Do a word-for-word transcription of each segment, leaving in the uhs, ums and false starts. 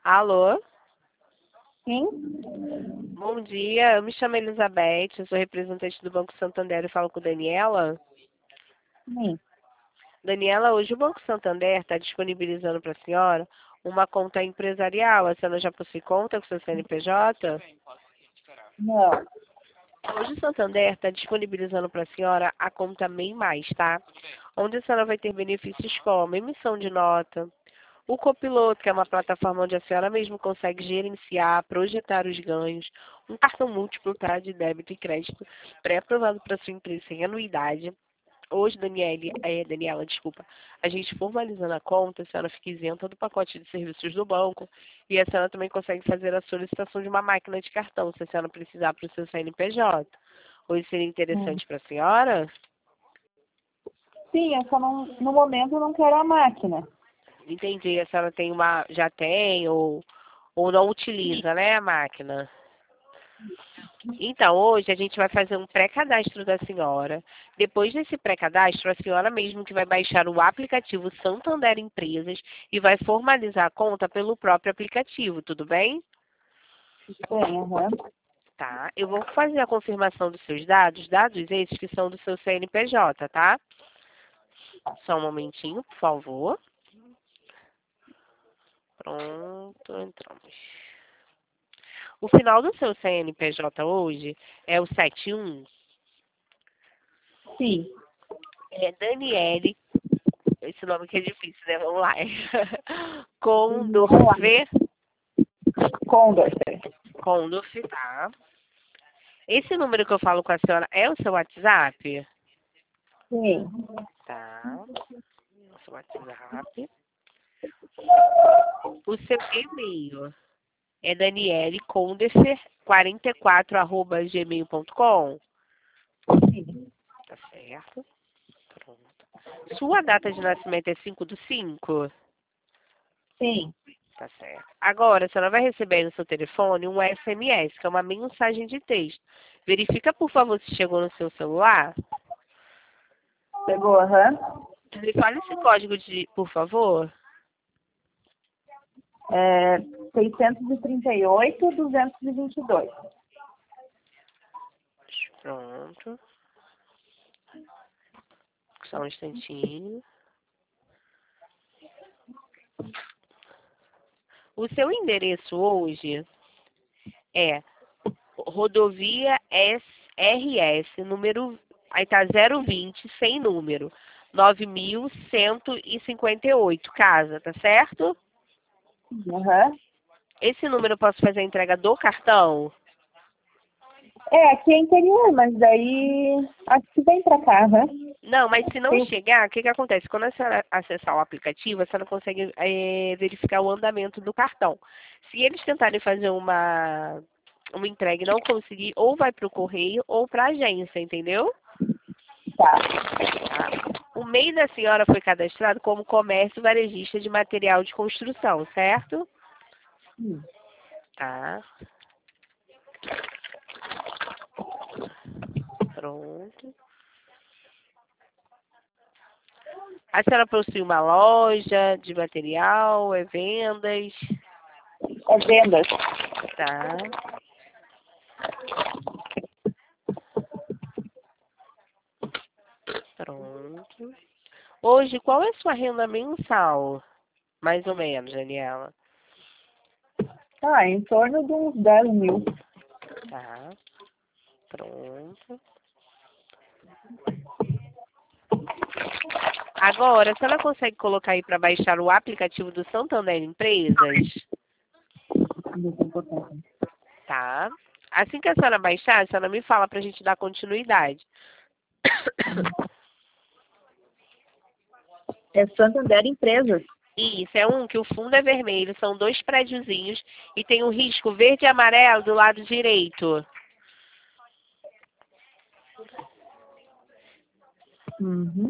Alô? Sim? Bom dia, eu me chamo Elizabeth, eu sou representante do Banco Santander e falo com Daniela. Sim. Daniela, hoje o Banco Santander está disponibilizando para a senhora uma conta empresarial. A senhora já possui conta com seu C N P J? Não. Hoje o Santander está disponibilizando para a senhora a conta MEI Mais, tá? Onde a senhora vai ter benefícios como emissão de nota, o Copiloto, que é uma plataforma onde a senhora mesmo consegue gerenciar, projetar os ganhos, um cartão múltiplo, tá, de débito e crédito, pré-aprovado para sua empresa sem anuidade. Hoje, Daniele, é, Daniela, desculpa, a gente formalizando a conta, a senhora fica isenta do pacote de serviços do banco e a senhora também consegue fazer a solicitação de uma máquina de cartão, se a senhora precisar para o seu C N P J. Hoje seria Hum. interessante para a senhora? Sim, eu só não, no momento eu não quero a máquina. Entendi, a senhora tem uma, já tem ou, ou não utiliza, né, a máquina? Então, hoje a gente vai fazer um pré-cadastro da senhora. Depois desse pré-cadastro, a senhora mesmo que vai baixar o aplicativo Santander Empresas e vai formalizar a conta pelo próprio aplicativo, tudo bem? Bem, aham. Tá. Eu vou fazer a confirmação dos seus dados, dados esses que são do seu C N P J, tá? Só um momentinho, por favor. Pronto, entramos. O final do seu C N P J hoje é o setenta e um. Sim. É Daniele. Esse nome aqui é difícil, né? Vamos lá. Condorfe. Condorfer. Condorfe, tá. Esse número que eu falo com a senhora é o seu WhatsApp? Sim. Tá. O seu WhatsApp. O seu e-mail é daniele condorfer quarenta e quatro arroba gmail ponto com. Sim. Tá certo. Pronto. Sua data de nascimento é cinco do cinco? Sim. Tá certo. Agora, a senhora vai receber aí no seu telefone um S M S, que é uma mensagem de texto. Verifica, por favor, se chegou no seu celular. Pegou, aham. Me fala esse código, de, por favor. É seiscentos e trinta e oito, duzentos e vinte e dois. Pronto. Só um instantinho. O seu endereço hoje é rodovia S R S, número, aí tá zero vinte, sem número, nove mil cento e cinquenta e oito, casa, tá certo? Aham. Esse número eu posso fazer a entrega do cartão? É, aqui é interior, mas daí acho que vem pra cá, aham. Não, mas se não Tem- chegar, o que que acontece? Quando a senhora acessar o aplicativo, a senhora consegue eh, verificar o andamento do cartão. Se eles tentarem fazer uma, uma entrega e não conseguir, ou vai para o correio ou para a agência, entendeu? Tá. Tá? O MEI da senhora foi cadastrado como comércio varejista de material de construção, certo? Sim. Tá. Pronto. A senhora possui uma loja de material, é vendas, É vendas. tá? Pronto. Hoje, qual é a sua renda mensal? Mais ou menos, Daniela. Tá, em torno de uns dez mil. Tá. Pronto. Agora, a senhora consegue colocar aí para baixar o aplicativo do Santander Empresas? Tá. Assim que a senhora baixar, a senhora me fala para a gente dar continuidade. É Santander Empresas. Isso, é um que o fundo é vermelho, são dois prédiozinhos e tem um risco verde e amarelo do lado direito. Uhum.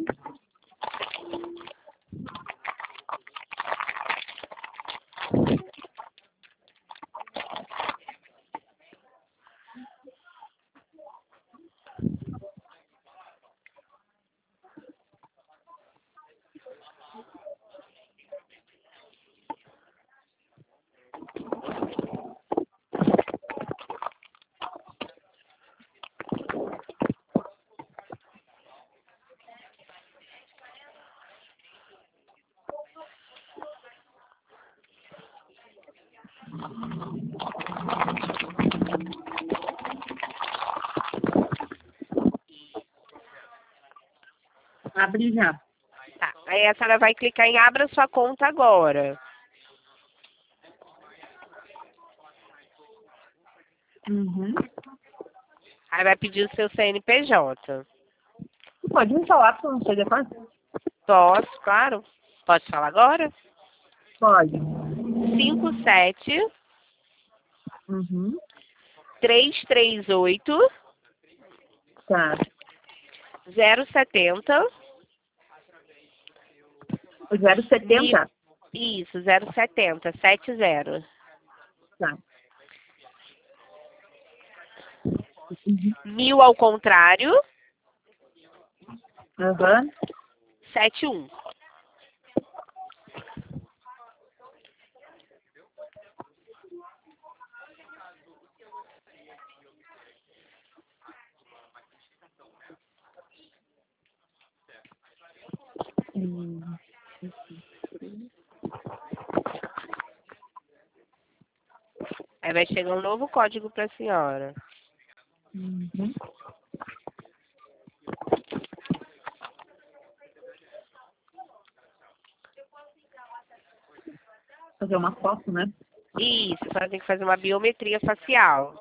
Abri já. Tá. Aí a senhora vai clicar em abra sua conta agora. Uhum. Aí vai pedir o seu C N P J. Pode me falar, porque eu não sei depois? Posso, claro. Pode falar agora? Pode. cinco sete Uhum. três três oito Tá. zero setenta. O zero setenta? Isso, zero setenta, sete zero. Tá. Mil ao contrário, Aham. sete um. Hum. Aí vai chegar um novo código para a senhora. Uhum. Fazer uma foto, né? Isso, a senhora tem que fazer uma biometria facial.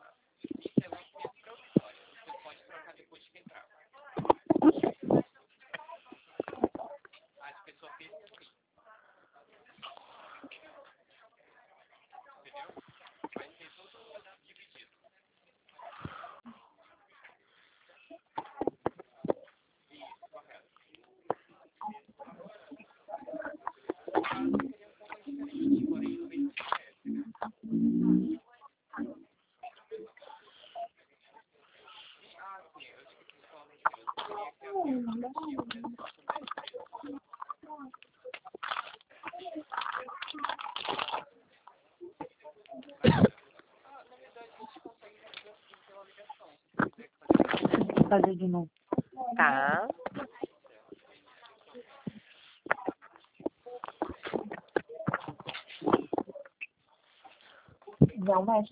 Vou fazer de novo. Tá. Não mexe.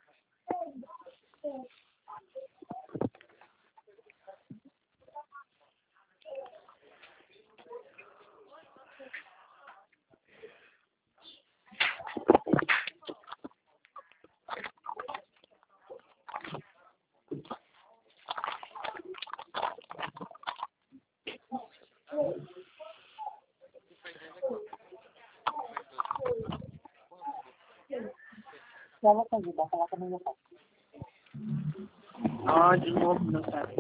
Já vou fazer, vou falar também vou fazer. Ó, de novo, meu cara.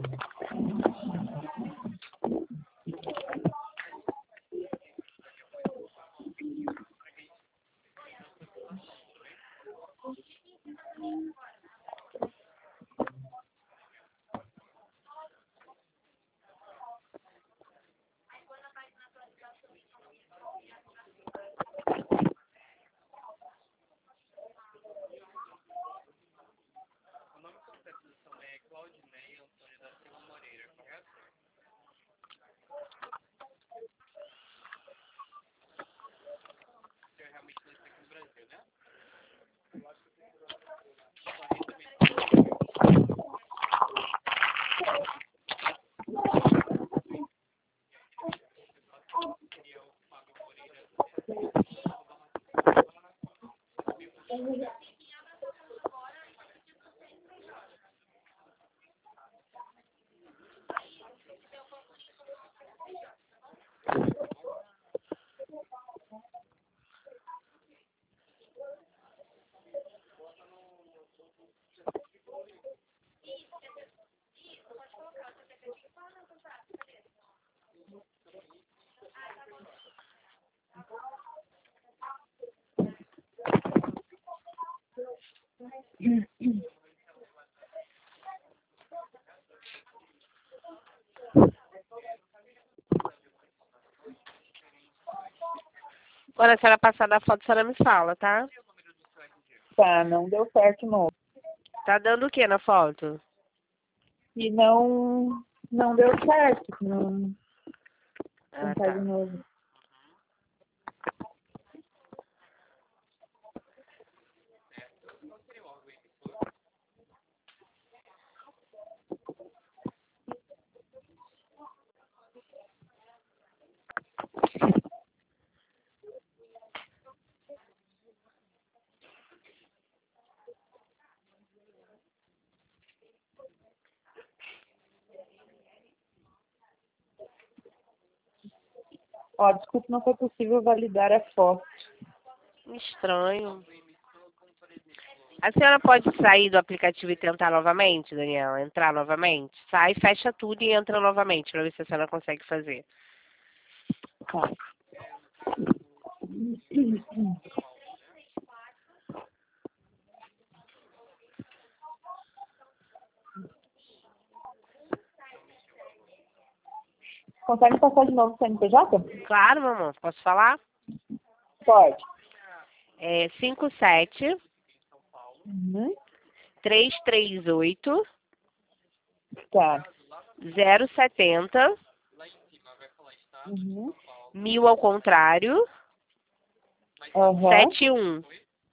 Quando a senhora passar da foto, a senhora me fala, tá? Tá, não deu certo não. Tá dando o que na foto? E não, não deu certo. Não, Ah, tentar de tá. novo. Ó, desculpe, não foi possível validar a foto. Estranho. A senhora pode sair do aplicativo e tentar novamente, Daniela? Entrar novamente? Sai, fecha tudo e entra novamente para ver se a senhora consegue fazer. Tá. Consegue passar de novo o C N P J? Claro, mamãe. Posso falar? Pode. É cinco sete Uhum. três três oito Tá. zero setenta Uhum. mil ao contrário Aham. sete um.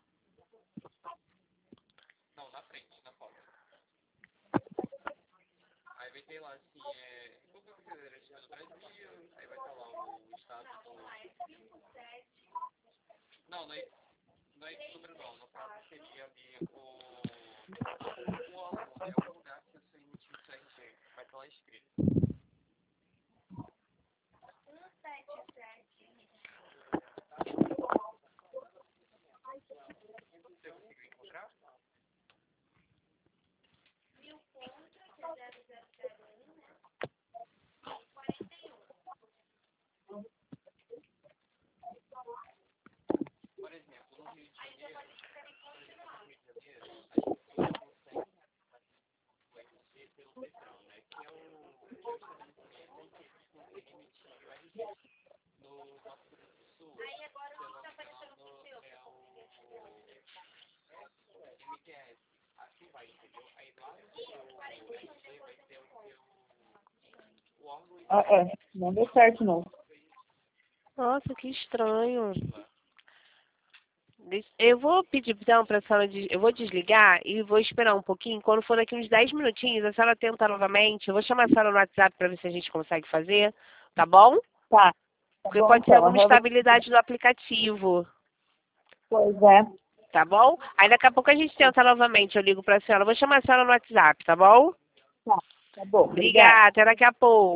Ah, é. Não deu certo, não. Nossa, que estranho. Deixa- Eu vou pedir então para a senhora, des- eu vou desligar e vou esperar um pouquinho. Quando for daqui uns dez minutinhos, a senhora tenta novamente. Eu vou chamar a senhora no WhatsApp para ver se a gente consegue fazer, tá bom? Tá. Tá Porque bom, pode ser então. alguma Aham, vou- instabilidade do aplicativo, Pois é. tá bom? Aí daqui a pouco a gente tenta novamente. Eu ligo para a senhora. Eu vou chamar a senhora no WhatsApp, tá bom? Tá. Tá bom. Obrigada. Obrigada, até daqui a pouco.